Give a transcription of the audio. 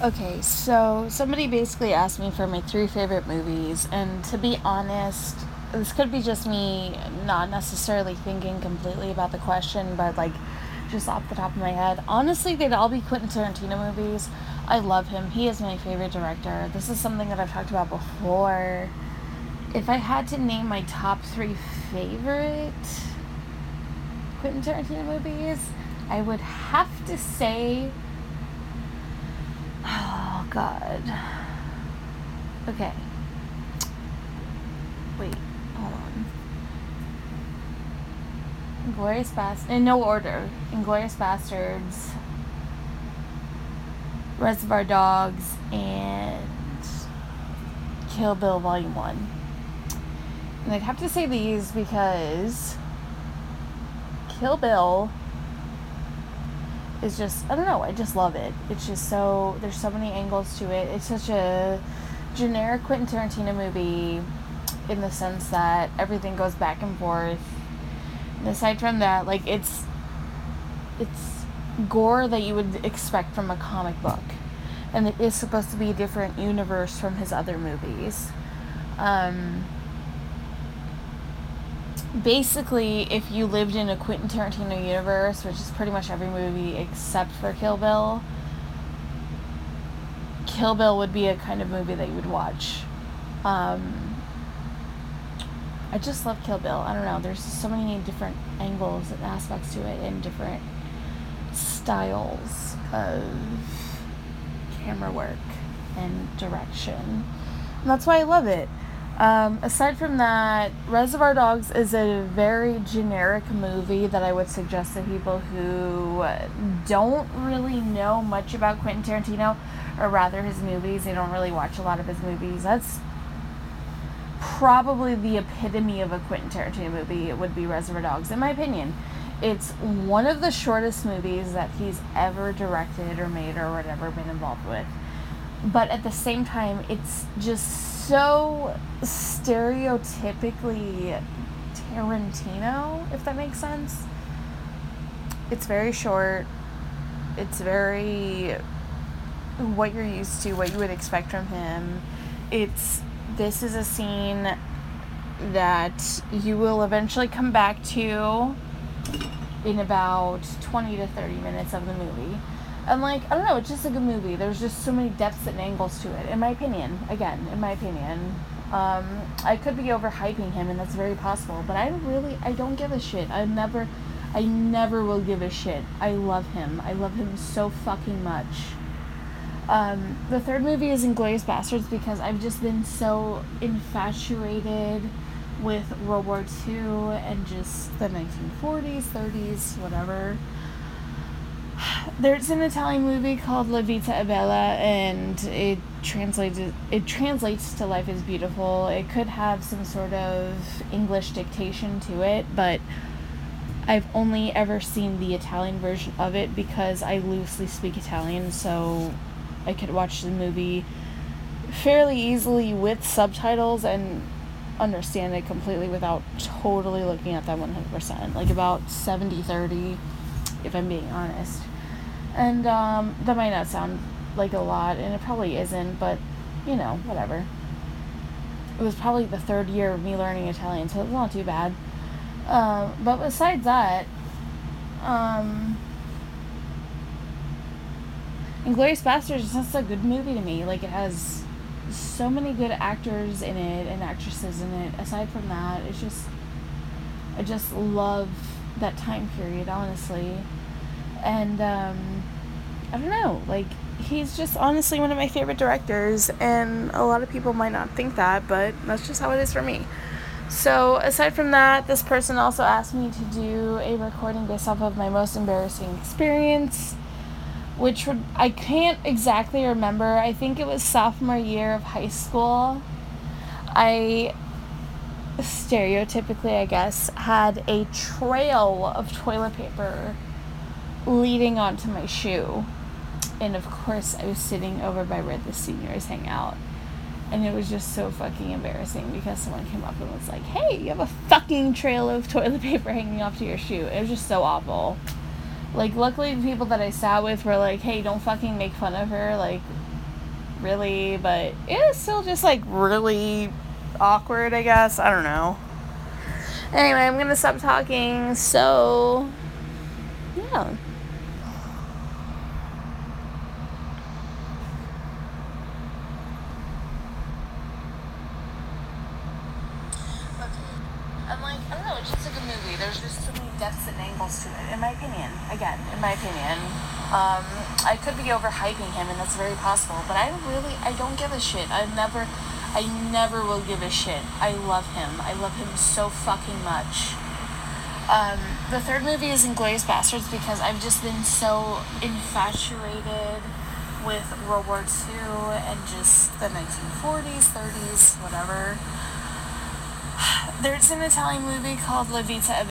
Okay, so somebody basically asked me for my 3 favorite movies, and to be honest, this could be just me not necessarily thinking completely about the question, but like just off the top of my head. Honestly, they'd all be Quentin Tarantino movies. I love him. He is my favorite director. This is something that I've talked about before. If I had to name my top 3 favorite Quentin Tarantino movies, I would have to say, oh God. Okay. Wait, hold on. Inglourious Basterds, in no order. Inglourious Basterds, Reservoir Dogs, and Kill Bill Volume 1. And I'd have to say these because Kill Bill is just, I don't know, I just love it. It's just so, there's so many angles to it. It's such a generic Quentin Tarantino movie in the sense that everything goes back and forth. And aside from that, like, it's gore that you would expect from a comic book. And it is supposed to be a different universe from his other movies. Basically, if you lived in a Quentin Tarantino universe, which is pretty much every movie except for Kill Bill, Kill Bill would be a kind of movie that you would watch. I just love Kill Bill. I don't know. There's so many different angles and aspects to it and different styles of camera work and direction. And that's why I love it. Aside from that, Reservoir Dogs is a very generic movie that I would suggest to people who don't really know much about Quentin Tarantino, or rather his movies. They don't really watch a lot of his movies. That's probably the epitome of a Quentin Tarantino movie. It would be Reservoir Dogs, in my opinion. It's one of the shortest movies that he's ever directed or made or whatever been involved with. But at the same time, it's just so stereotypically Tarantino, if that makes sense. It's very short. It's very what you're used to, what you would expect from him. This is a scene that you will eventually come back to in about 20 to 30 minutes of the movie. And, like, I don't know, it's just a good movie. There's just so many depths and angles to it, in my opinion. Again, in my opinion. I could be overhyping him, and that's very possible, but I don't give a shit. I never will give a shit. I love him. I love him so fucking much. The third movie is Inglourious Basterds because I've just been so infatuated with World War II and just the 1940s, 30s, whatever. There's an Italian movie called La Vita è Bella, and it translates to Life is Beautiful. It could have some sort of English dictation to it, but I've only ever seen the Italian version of it because I loosely speak Italian, so I could watch the movie fairly easily with subtitles and understand it completely without totally looking at them 100%. Like about 70-30, if I'm being honest. And that might not sound like a lot, and it probably isn't, but, you know, whatever. It was probably the 3rd year of me learning Italian, so it's not too bad. But besides that, Inglourious Basterds is just a good movie to me. Like, it has so many good actors in it and actresses in it. Aside from that, I just love that time period, honestly. And, I don't know, like, he's just honestly one of my favorite directors, and a lot of people might not think that, but that's just how it is for me. So, aside from that, this person also asked me to do a recording based off of my most embarrassing experience, I can't exactly remember. I think it was sophomore year of high school. I stereotypically, I guess, had a trail of toilet paper leading onto my shoe. And of course, I was sitting over by where the seniors hang out. And it was just so fucking embarrassing because someone came up and was like, hey, you have a fucking trail of toilet paper hanging off to your shoe. It was just so awful. Like, luckily the people that I sat with were like, hey, don't fucking make fun of her, like, really, but it was still just, like, really awkward, I guess. I don't know. Anyway, I'm gonna stop talking, so, yeah. I'm like, I don't know, it's just a good movie. There's just so many depths and angles to it, in my opinion. Again, in my opinion. I could be overhyping him, and that's very possible, but I don't give a shit. I never will give a shit. I love him. I love him so fucking much. The third movie is Inglourious Basterds because I've just been so infatuated with World War II and just the 1940s, 30s, whatever. There's an Italian movie called La Vita